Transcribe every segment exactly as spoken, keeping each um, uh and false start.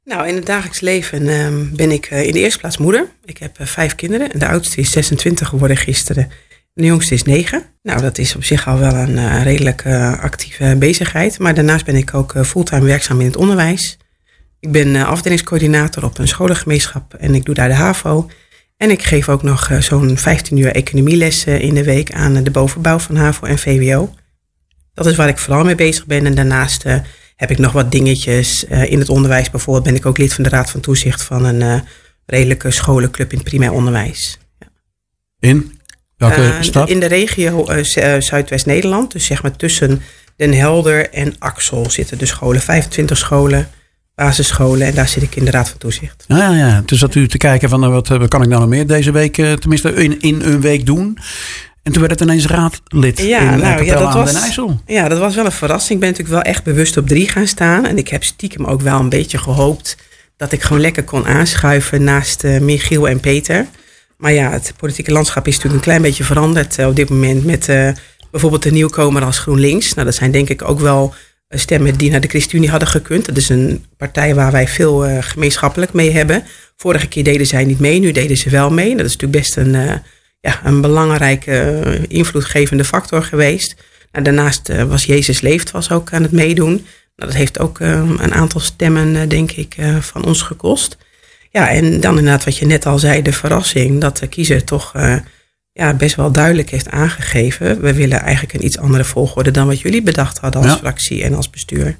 Nou, in het dagelijks leven uh, ben ik uh, in de eerste plaats moeder. Ik heb uh, vijf kinderen. En de oudste is zesentwintig geworden gisteren. En de jongste is negen. Nou, dat is op zich al wel een uh, redelijk uh, actieve bezigheid. Maar daarnaast ben ik ook uh, fulltime werkzaam in het onderwijs. Ik ben uh, afdelingscoördinator op een scholengemeenschap en ik doe daar de HAVO. En ik geef ook nog uh, zo'n vijftien uur economielessen in de week aan uh, de bovenbouw van HAVO en V W O. Dat is waar ik vooral mee bezig ben. En daarnaast uh, heb ik nog wat dingetjes uh, in het onderwijs. Bijvoorbeeld ben ik ook lid van de Raad van Toezicht van een uh, redelijke scholenclub in het primair onderwijs. Ja. In? Welke uh, stad? In de regio uh, Zuidwest-Nederland. Dus zeg maar tussen Den Helder en Axel zitten de scholen. vijfentwintig scholen, basisscholen. En daar zit ik in de Raad van Toezicht. Ah, ja, ja. Dus dat u te kijken van uh, wat, wat kan ik nou nog meer deze week, uh, tenminste in, in een week doen. En toen werd het ineens raadlid ja, in nou, Capelle ja, dat aan was, den IJssel. Ja, dat was wel een verrassing. Ik ben natuurlijk wel echt bewust op drie gaan staan. En ik heb stiekem ook wel een beetje gehoopt dat ik gewoon lekker kon aanschuiven naast uh, Michiel en Peter. Maar ja, het politieke landschap is natuurlijk een klein beetje veranderd uh, op dit moment met uh, bijvoorbeeld de nieuwkomer als GroenLinks. Nou, dat zijn denk ik ook wel uh, stemmen die naar de ChristenUnie hadden gekund. Dat is een partij waar wij veel uh, gemeenschappelijk mee hebben. Vorige keer deden zij niet mee, nu deden ze wel mee. Dat is natuurlijk best een, uh, ja, een belangrijke uh, invloedgevende factor geweest. Nou, daarnaast uh, was Jezus Leeft was ook aan het meedoen. Nou, dat heeft ook uh, een aantal stemmen, uh, denk ik, uh, van ons gekost. Ja, en dan inderdaad wat je net al zei, de verrassing dat de kiezer toch uh, ja, best wel duidelijk heeft aangegeven. We willen eigenlijk een iets andere volgorde dan wat jullie bedacht hadden als ja. fractie en als bestuur.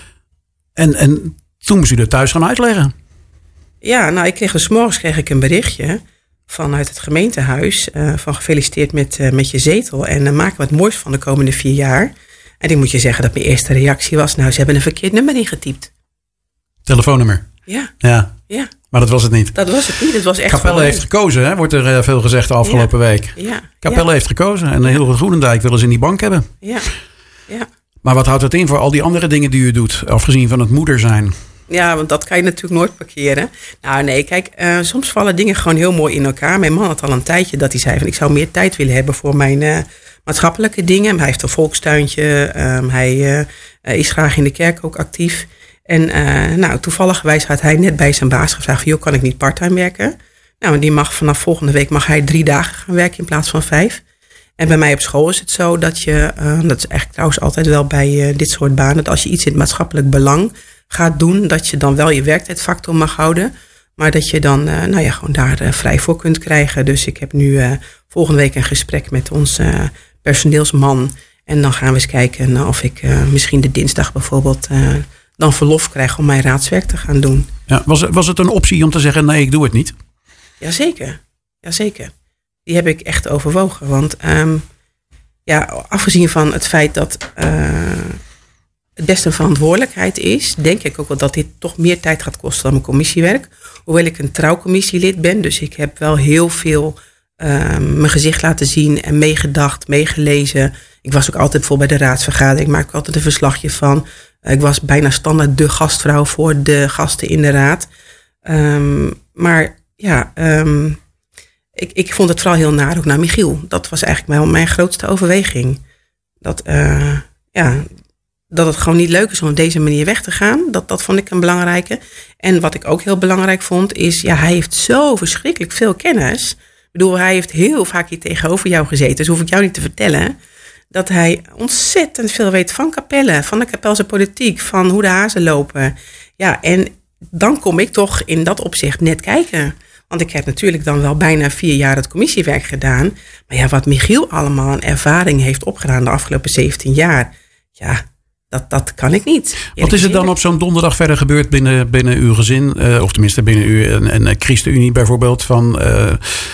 En, en toen moest u dat thuis gaan uitleggen? Ja, nou ik kreeg dus 's morgens kreeg ik een berichtje vanuit het gemeentehuis uh, van gefeliciteerd met, uh, met je zetel en uh, maken we het moois van de komende vier jaar. En ik moet je zeggen dat mijn eerste reactie was, nou ze hebben een verkeerd nummer ingetypt. Telefoonnummer? Ja. Ja. Ja. Maar dat was het niet. Dat was het niet. Het was echt Capelle heeft gekozen, hè? Wordt er uh, veel gezegd de afgelopen ja. week. Ja. Capelle ja. heeft gekozen en heel Groenendijk willen ze in die bank hebben. Ja. Ja. Maar wat houdt het in voor al die andere dingen die u doet, afgezien van het moeder zijn? Ja, want dat kan je natuurlijk nooit parkeren. Nou nee, kijk, uh, soms vallen dingen gewoon heel mooi in elkaar. Mijn man had al een tijdje dat hij zei van ik zou meer tijd willen hebben voor mijn uh, maatschappelijke dingen. Hij heeft een volkstuintje, um, hij uh, is graag in de kerk ook actief. En uh, nou, toevallig had hij net bij zijn baas gevraagd van joh, kan ik niet parttime werken? Nou, die mag vanaf volgende week mag hij drie dagen gaan werken in plaats van vijf. En bij mij op school is het zo dat je, uh, dat is eigenlijk trouwens altijd wel bij uh, dit soort banen, dat als je iets in het maatschappelijk belang gaat doen, dat je dan wel je werktijdfactor mag houden. Maar dat je dan uh, nou ja, gewoon daar uh, vrij voor kunt krijgen. Dus ik heb nu uh, volgende week een gesprek met onze uh, personeelsman. En dan gaan we eens kijken uh, of ik uh, misschien de dinsdag bijvoorbeeld uh, dan verlof krijg om mijn raadswerk te gaan doen. Ja, was, was het een optie om te zeggen nee, ik doe het niet? Jazeker, jazeker. Die heb ik echt overwogen. Want um, ja, afgezien van het feit dat uh, het best een verantwoordelijkheid is, denk ik ook wel dat dit toch meer tijd gaat kosten dan mijn commissiewerk. Hoewel ik een trouw commissielid ben, dus ik heb wel heel veel uh, mijn gezicht laten zien en meegedacht, meegelezen. Ik was ook altijd bijvoorbeeld bij de raadsvergadering, ik maak altijd een verslagje van. Uh, ik was bijna standaard de gastvrouw voor de gasten in de raad. Um, maar ja, um, ik, ik vond het vooral heel naar ook naar Michiel. Dat was eigenlijk mijn, mijn grootste overweging. Dat, uh, ja, dat het gewoon niet leuk is om op deze manier weg te gaan. Dat, dat vond ik een belangrijke. En wat ik ook heel belangrijk vond is, ja, hij heeft zo verschrikkelijk veel kennis. Ik bedoel, hij heeft heel vaak hier tegenover jou gezeten. Dus hoef ik jou niet te vertellen dat hij ontzettend veel weet van Capelle, van de Capelse politiek, van hoe de hazen lopen. Ja, en dan kom ik toch in dat opzicht net kijken. Want ik heb natuurlijk dan wel bijna vier jaar het commissiewerk gedaan. Maar ja, wat Michiel allemaal aan ervaring heeft opgedaan de afgelopen zeventien jaar. Ja, dat, dat kan ik niet. Wat is er dan op zo'n donderdag verder gebeurd binnen, binnen uw gezin? Uh, of tenminste binnen u en, en ChristenUnie bijvoorbeeld. Van, uh,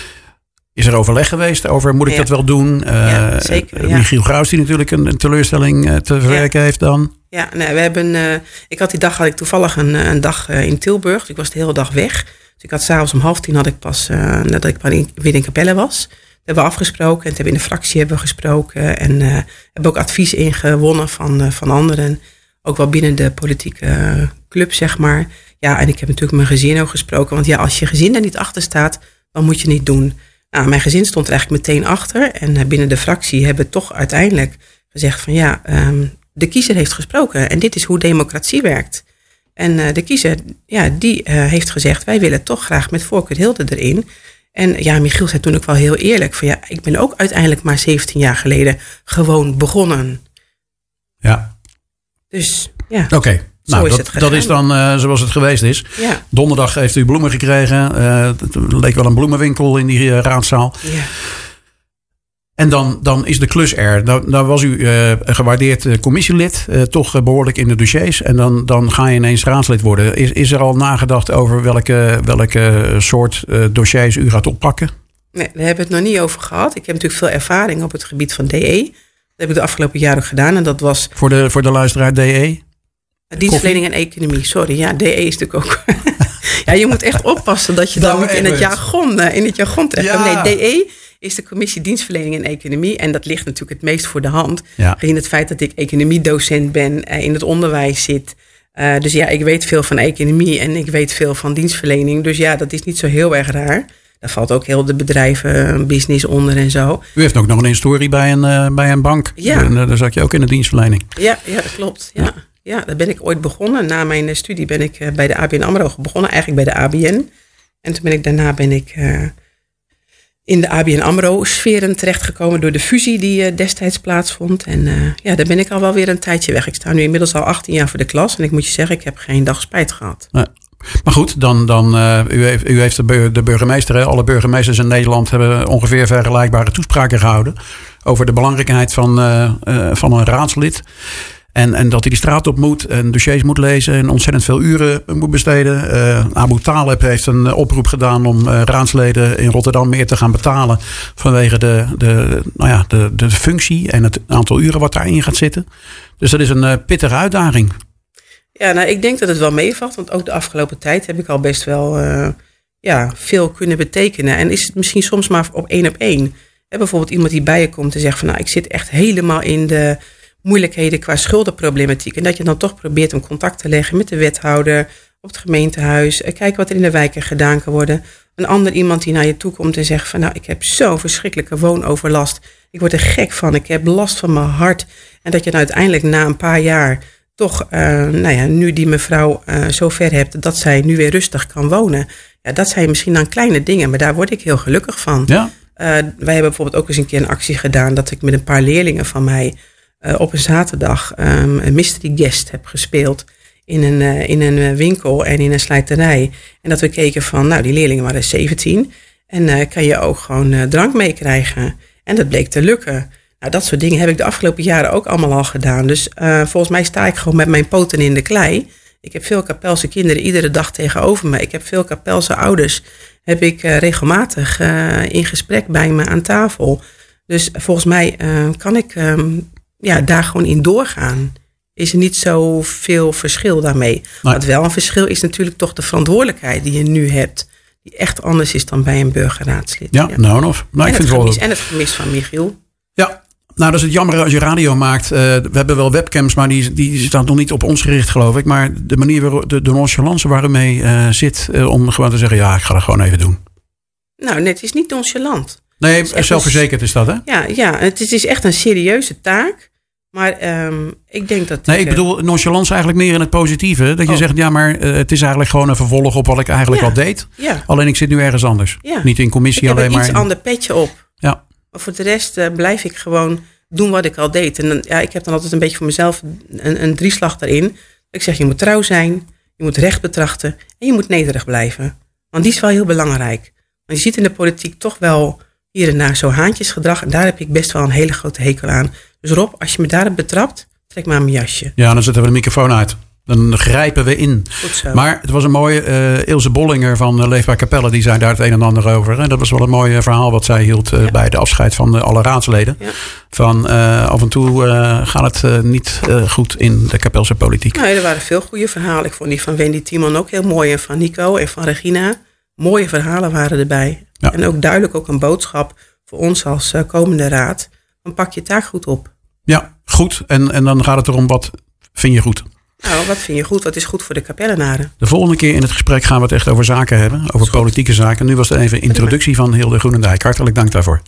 is er overleg geweest over moet ik ja. dat wel doen? Uh, ja, zeker. Ja. Michiel Graus die natuurlijk een, een teleurstelling uh, te verwerken ja. heeft dan. Ja, nee, we hebben. Uh, ik had die dag had ik toevallig een, een dag uh, in Tilburg. Dus ik was de hele dag weg. Dus ik had s'avonds om half tien had ik pas uh, nadat ik weer in Capelle was. Dat hebben we afgesproken. En het hebben in de fractie hebben we gesproken. En uh, hebben ook advies ingewonnen van, uh, van anderen. Ook wel binnen de politieke uh, club, zeg maar. Ja, en ik heb natuurlijk mijn gezin ook gesproken. Want ja, als je gezin er niet achter staat, dan moet je niet doen. Nou, mijn gezin stond er eigenlijk meteen achter. En uh, binnen de fractie hebben we toch uiteindelijk gezegd van ja, um, de kiezer heeft gesproken. En dit is hoe democratie werkt. En uh, de kiezer, ja, die uh, heeft gezegd, wij willen toch graag met voorkeur Hilde erin. En ja, Michiel zei toen ook wel heel eerlijk van ja, ik ben ook uiteindelijk maar zeventien jaar geleden gewoon begonnen. Ja. Dus ja, Oké. Okay. Nou, is dat, dat is dan uh, zoals het geweest is. Ja. Donderdag heeft u bloemen gekregen. Uh, het leek wel een bloemenwinkel in die uh, raadzaal. Ja. En dan, dan is de klus er. Dan, dan was u uh, een gewaardeerd uh, commissielid. Uh, toch uh, behoorlijk in de dossiers. En dan, dan ga je ineens raadslid worden. Is, is er al nagedacht over welke, welke soort uh, dossiers u gaat oppakken? Nee, daar hebben we het nog niet over gehad. Ik heb natuurlijk veel ervaring op het gebied van D E. Dat heb ik de afgelopen jaren ook gedaan. En dat was... Voor de, voor de luisteraar D E? Dienstverlening en economie, sorry. Ja, D E is natuurlijk ook... ja, je moet echt oppassen dat je dan niet in het jargon, in het jargon terechtkomt. Ja. Nee, D E is de commissie Dienstverlening en Economie. En dat ligt natuurlijk het meest voor de hand. Ja. Gezien het feit dat ik economiedocent ben, in het onderwijs zit. Uh, dus ja, ik weet veel van economie en ik weet veel van dienstverlening. Dus ja, dat is niet zo heel erg raar. Daar valt ook heel de bedrijven, business onder en zo. U heeft ook nog een historie bij een, uh, bij een bank. Ja. En, uh, daar zat je ook in de dienstverlening. Ja, ja dat klopt. Ja. Ja. Ja, daar ben ik ooit begonnen. Na mijn studie ben ik bij de A B N AMRO begonnen. Eigenlijk bij de A B N. En toen ben ik daarna ben ik uh, in de A B N AMRO-sferen terechtgekomen door de fusie die uh, destijds plaatsvond. En uh, ja, daar ben ik al wel weer een tijdje weg. Ik sta nu inmiddels al achttien jaar voor de klas. En ik moet je zeggen, ik heb geen dag spijt gehad. Nee. Maar goed, dan, dan, uh, u heeft, u heeft de, de burgemeester, hè? Alle burgemeesters in Nederland hebben ongeveer vergelijkbare toespraken gehouden over de belangrijkheid van, uh, uh, van een raadslid. En, en dat hij de straat op moet en dossiers moet lezen en ontzettend veel uren moet besteden. Uh, Abu Taleb heeft een oproep gedaan om uh, raadsleden in Rotterdam meer te gaan betalen. Vanwege de, de, nou ja, de, de functie en het aantal uren wat daarin gaat zitten. Dus dat is een uh, pittige uitdaging. Ja, nou, ik denk dat het wel meevalt. Want ook de afgelopen tijd heb ik al best wel uh, ja, veel kunnen betekenen. En is het misschien soms maar op één op één. He, bijvoorbeeld iemand die bij je komt en zegt van nou, ik zit echt helemaal in de moeilijkheden qua schuldenproblematiek. En dat je dan toch probeert om contact te leggen met de wethouder op het gemeentehuis. Kijken wat er in de wijken gedaan kan worden. Een ander iemand die naar je toe komt en zegt van nou, ik heb zo'n verschrikkelijke woonoverlast. Ik word er gek van. Ik heb last van mijn hart. En dat je nou uiteindelijk na een paar jaar toch, uh, nou ja, nu die mevrouw uh, zo ver hebt dat zij nu weer rustig kan wonen. Ja, dat zijn misschien dan kleine dingen, maar daar word ik heel gelukkig van. Ja. Uh, wij hebben bijvoorbeeld ook eens een keer een actie gedaan dat ik met een paar leerlingen van mij Uh, op een zaterdag um, een mystery guest heb gespeeld in een, uh, in een winkel en in een slijterij. En dat we keken van, nou, die leerlingen waren zeventien. En uh, kan je ook gewoon uh, drank meekrijgen. En dat bleek te lukken. Nou, dat soort dingen heb ik de afgelopen jaren ook allemaal al gedaan. Dus uh, volgens mij sta ik gewoon met mijn poten in de klei. Ik heb veel Kapelse kinderen iedere dag tegenover me. Ik heb veel Kapelse ouders. Heb ik uh, regelmatig uh, in gesprek bij me aan tafel. Dus volgens mij uh, kan ik Um, ja, daar gewoon in doorgaan. Is er niet zoveel verschil daarmee. Nee. Wat wel een verschil is natuurlijk toch de verantwoordelijkheid die je nu hebt. Die echt anders is dan bij een burgerraadslid. Ja, ja. nou of. Nou, en, ik het vind gemis, wel... en het gemis van Michiel. Ja, nou dat is het jammer als je radio maakt. Uh, we hebben wel webcams, maar die, die staan nog niet op ons gericht, geloof ik. Maar de manier, waarop, de, de nonchalance waarmee uh, zit uh, om gewoon te zeggen, ja, ik ga dat gewoon even doen. Nou, net is niet nonchalant. Nee, zelfverzekerd is dat, hè? Ja, ja, het is echt een serieuze taak. Maar um, ik denk dat... Nee, ik bedoel nonchalance eigenlijk meer in het positieve. Dat je oh. zegt, ja, maar uh, het is eigenlijk gewoon een vervolg op wat ik eigenlijk ja. al deed. Ja. Alleen ik zit nu ergens anders. Ja. Niet in commissie alleen maar... Ik heb een iets in... ander petje op. Ja. Maar voor de rest uh, blijf ik gewoon doen wat ik al deed. En dan, ja, ik heb dan altijd een beetje voor mezelf een, een drieslag daarin. Ik zeg, je moet trouw zijn, je moet recht betrachten en je moet nederig blijven. Want die is wel heel belangrijk. Want je ziet in de politiek toch wel hier en daar zo haantjesgedrag. En daar heb ik best wel een hele grote hekel aan. Dus Rob, als je me daarop betrapt, trek maar mijn jasje. Ja, dan zetten we de microfoon uit. Dan grijpen we in. Goed zo. Maar het was een mooie uh, Ilse Bollinger van uh, Leefbaar Capelle. Die zei daar het een en ander over. En dat was wel een mooi verhaal wat zij hield uh, ja. bij de afscheid van uh, alle raadsleden. Ja. Van uh, af en toe uh, gaat het uh, niet uh, goed in de Kapelse politiek. Nee, er waren veel goede verhalen. Ik vond die van Wendy Timon ook heel mooi. En van Nico en van Regina. Mooie verhalen waren erbij. Ja. En ook duidelijk ook een boodschap voor ons als uh, komende raad. Dan pak je taak goed op. Ja, goed. En, en dan gaat het erom, wat vind je goed? Nou, wat vind je goed? Wat is goed voor de Kapellenaren? De volgende keer in het gesprek gaan we het echt over zaken hebben. Over politieke zaken. Nu was het even een introductie van Hilde Groenendijk. Hartelijk dank daarvoor.